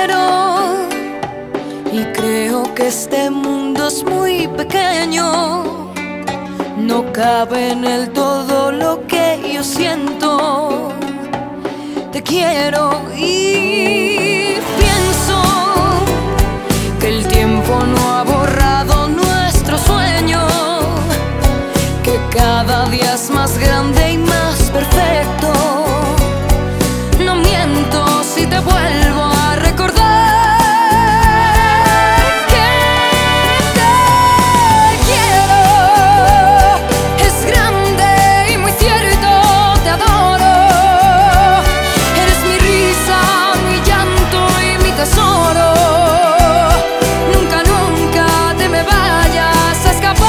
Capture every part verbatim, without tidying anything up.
quiero y creo que este mundo es muy pequeño. No cabe en él todo lo que yo siento. Te quiero y pienso que el tiempo no ha borrado nuestro sueño, que cada día es más grande y más perfecto. No miento si te vuelvo a recordar que te quiero. Es grande y muy cierto, te adoro. Eres mi risa, mi llanto y mi tesoro. Nunca, nunca te me vayas a escapar.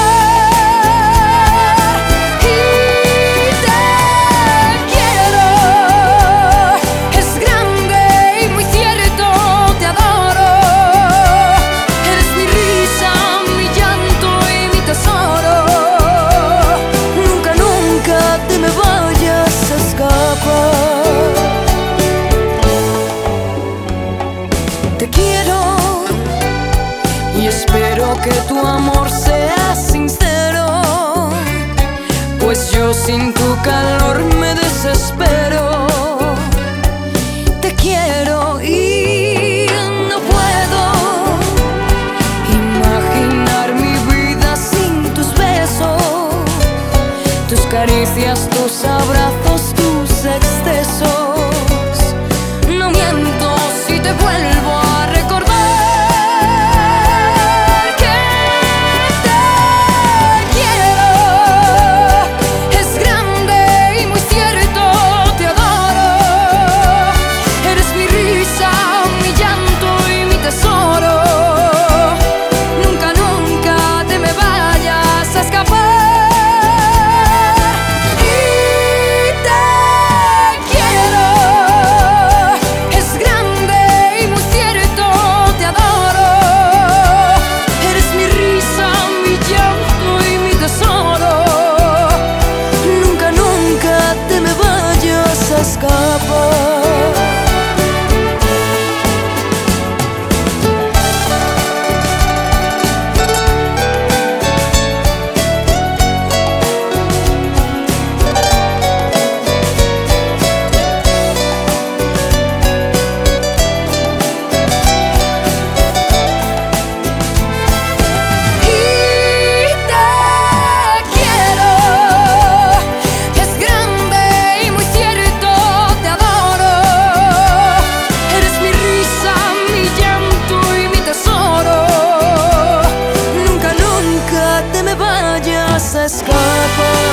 Te quiero y espero que tu amor sea sincero, pues yo sin tu calor me desespero. Te quiero y no puedo imaginar mi vida sin tus besos, tus caricias, tus abrazos, tus excesos. No miento si te vuelvo a recordar que te quiero. Es grande y muy cierto, te adoro. Eres mi risa, mi llanto y mi tesoro. Nunca, nunca te me vayas a escapar. Se escapa.